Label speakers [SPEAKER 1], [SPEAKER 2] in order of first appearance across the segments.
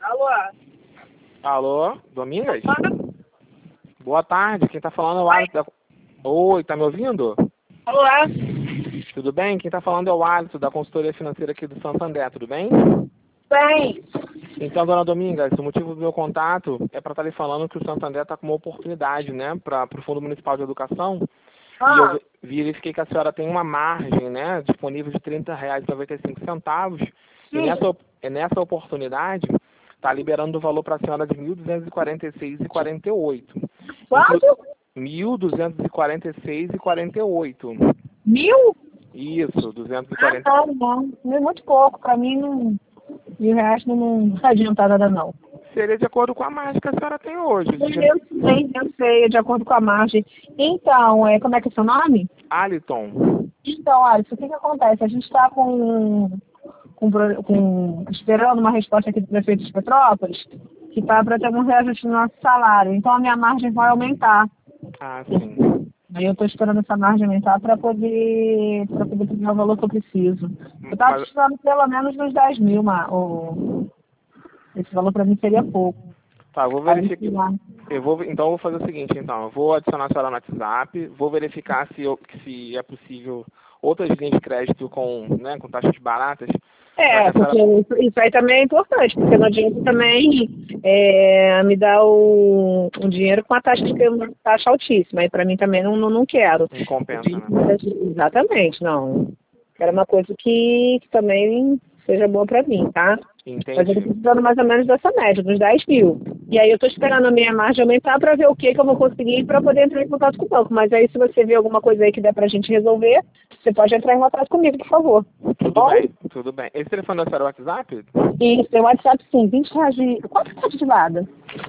[SPEAKER 1] Alô?
[SPEAKER 2] Alô, Domingas? Boa tarde, quem tá falando é o Alisson da... Oi, tá me ouvindo?
[SPEAKER 1] Alô?
[SPEAKER 2] Tudo bem? Quem tá falando é o Alisson da consultoria financeira aqui do Santander, tudo bem?
[SPEAKER 1] Bem.
[SPEAKER 2] Então, dona Domingas, o motivo do meu contato é para estar lhe falando que o Santander está com uma oportunidade, né, para o Fundo Municipal de Educação. E eu verifiquei que a senhora tem uma margem, né, disponível de R$ 30,95. E nessa oportunidade, está liberando o valor para a senhora de R$ 1.246,48.
[SPEAKER 1] Quanto?
[SPEAKER 2] R$ 1.246,48.
[SPEAKER 1] Mil?
[SPEAKER 2] Isso, 240.
[SPEAKER 1] Não. É muito pouco. Pra mim, não... R$ 1.000 não adianta nada, não.
[SPEAKER 2] Seria de acordo com a margem que a senhora tem hoje.
[SPEAKER 1] Eu sei, de acordo com a margem. Então, como é que é seu nome?
[SPEAKER 2] Aliton.
[SPEAKER 1] Então, Alisson, o que acontece? A gente está esperando uma resposta aqui do prefeito de Petrópolis, que está para ter um reajuste no nosso salário. Então, a minha margem vai aumentar.
[SPEAKER 2] Ah, sim.
[SPEAKER 1] Aí eu estou esperando essa margem aumentar para poder pegar o valor que eu preciso. Eu estava precisando pelo menos dos 10 mil, esse valor para mim seria pouco.
[SPEAKER 2] Tá, eu vou verificar. Então eu vou fazer o seguinte, então. Eu vou adicionar a senhora no WhatsApp, vou verificar se é possível outras linhas de crédito com taxas baratas.
[SPEAKER 1] Porque isso aí também é importante, porque não adianta também me dar o dinheiro com uma taxa altíssima. Aí para mim também não quero.
[SPEAKER 2] Não compensa, né?
[SPEAKER 1] Exatamente, não. Quero uma coisa que também seja boa para mim, tá?
[SPEAKER 2] Entendi.
[SPEAKER 1] Mas eu tô precisando mais ou menos dessa média, dos 10 mil. E aí eu tô esperando a minha margem aumentar para ver o que eu vou conseguir para poder entrar em contato com o banco. Mas aí se você vê alguma coisa aí que der pra gente resolver, você pode entrar em contato comigo, por favor.
[SPEAKER 2] Tudo bem. Esse telefone da senhora é o WhatsApp?
[SPEAKER 1] Isso, tem o WhatsApp sim, R$ 20 de... Quanto está ativada?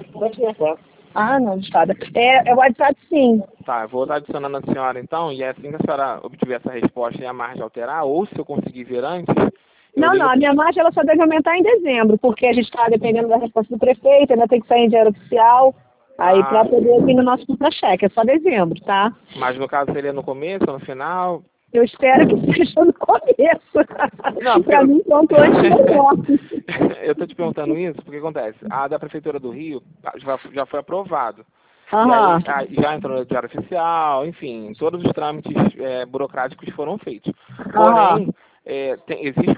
[SPEAKER 1] Ah, não, ativada. É o WhatsApp sim.
[SPEAKER 2] Tá, eu vou estar adicionando a senhora então, e assim que a senhora obtiver essa resposta e a margem alterar, ou se eu conseguir ver antes...
[SPEAKER 1] Não, a minha margem ela só deve aumentar em dezembro, porque a gente está dependendo da resposta do prefeito, ainda tem que sair em dinheiro oficial, aí para poder vir no nosso contra-cheque, é só dezembro, tá?
[SPEAKER 2] Mas no caso seria no começo ou no final?
[SPEAKER 1] Eu espero que seja no começo.
[SPEAKER 2] Não,
[SPEAKER 1] para mim, quanto antes, melhor.
[SPEAKER 2] Eu tô te perguntando isso porque acontece, a da Prefeitura do Rio já foi aprovado.
[SPEAKER 1] Aham.
[SPEAKER 2] E aí, já entrou no Diário Oficial, enfim, todos os trâmites burocráticos foram feitos. Porém, existe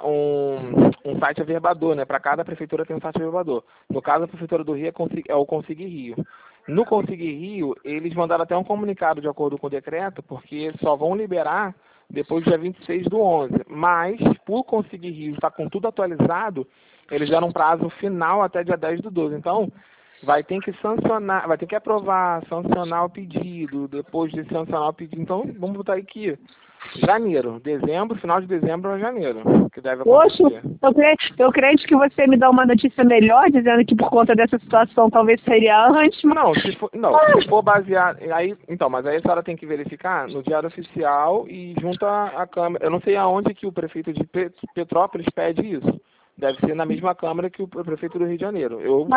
[SPEAKER 2] um site averbador, né? Para cada prefeitura tem um site averbador. No caso, a Prefeitura do Rio é o Conseguir Rio. No Conseguir Rio, eles mandaram até um comunicado de acordo com o decreto, porque só vão liberar depois do dia 26/11. Mas, por Conseguir Rio estar com tudo atualizado, eles deram um prazo final até dia 10/12. Então, vai ter que sancionar, vai ter que aprovar, sancionar o pedido, depois de sancionar o pedido. Então, vamos botar aí que janeiro, dezembro, final de dezembro a janeiro, que deve acontecer.
[SPEAKER 1] Poxa, eu creio que você me dá uma notícia melhor, dizendo que por conta dessa situação talvez seria antes.
[SPEAKER 2] Não, se for baseado, mas aí a senhora tem que verificar no Diário Oficial e junto à Câmara. Eu não sei aonde que o prefeito de Petrópolis pede isso. Deve ser na mesma Câmara que o prefeito do Rio de Janeiro.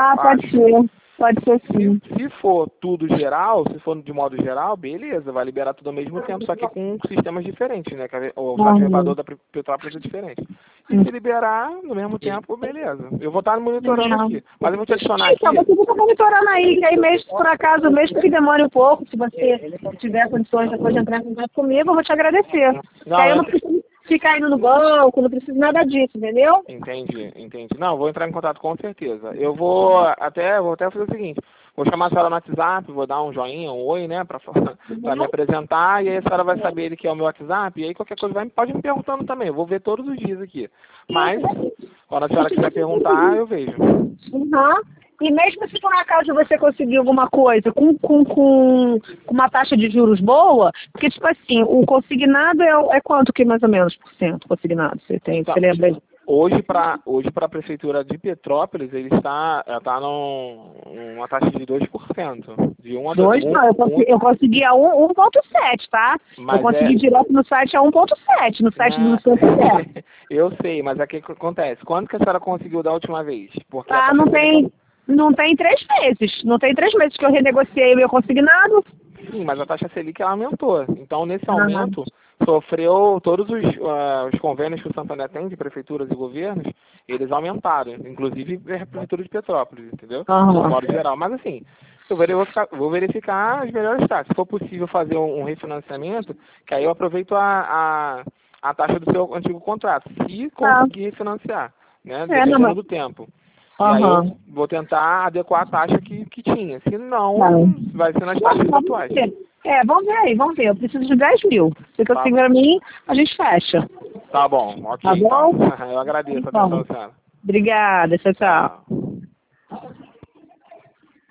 [SPEAKER 1] Pode ser sim.
[SPEAKER 2] Se for tudo geral, se for de modo geral, beleza, vai liberar tudo ao mesmo tempo, só que com sistemas diferentes, né? O site regulador da Petrópolis é diferente. E se liberar no mesmo tempo, beleza. Eu vou estar monitorando aqui. Mas eu vou te adicionar aqui.
[SPEAKER 1] Você fica monitorando aí, que aí mesmo, por acaso, mesmo que demore um pouco, se você tiver condições depois de entrar em contato comigo, eu vou te agradecer. Aí eu não preciso ficar indo no banco, não preciso nada disso, entendeu?
[SPEAKER 2] Entendi. Não, vou entrar em contato com certeza. Eu vou até fazer o seguinte, vou chamar a senhora no WhatsApp, vou dar um joinha, um oi, né, pra me apresentar, e aí a senhora vai saber ele que é o meu WhatsApp, e aí qualquer coisa pode me perguntando também, eu vou ver todos os dias aqui. Mas, quando a senhora quiser perguntar, eu vejo.
[SPEAKER 1] E mesmo se por acaso você conseguir alguma coisa com uma taxa de juros boa, porque tipo assim, o consignado é quanto que mais ou menos por cento consignado? Você lembra aí?
[SPEAKER 2] Hoje para a prefeitura de Petrópolis, ele está numa taxa de 2%. De 1 a 2.
[SPEAKER 1] Eu consegui a 1,7, tá? Eu consegui direto no site a 1,7, no site do Santander.
[SPEAKER 2] Eu sei, mas o que acontece? Quando que a senhora conseguiu da última vez? Porque
[SPEAKER 1] não tem 3 meses. Não tem 3 meses que eu renegociei o meu consignado.
[SPEAKER 2] Sim, mas a taxa Selic ela aumentou. Então, nesse aumento, sofreu todos os convênios que o Santander tem de prefeituras e governos, eles aumentaram, inclusive a prefeitura de Petrópolis, entendeu? De modo geral. Mas assim, vou verificar as melhores taxas. Se for possível fazer um refinanciamento, que aí eu aproveito a taxa do seu antigo contrato, se conseguir refinanciar, né? Dependendo do tempo. E aí eu vou tentar adequar a taxa que tinha. Se não, vai ser nas taxas atuais.
[SPEAKER 1] Vamos ver. Eu preciso de 10 mil. Se você conseguir pra mim, a gente fecha.
[SPEAKER 2] Tá bom, ok.
[SPEAKER 1] Tá bom?
[SPEAKER 2] Então. Eu agradeço a atenção, senhora.
[SPEAKER 1] Obrigada, tchau.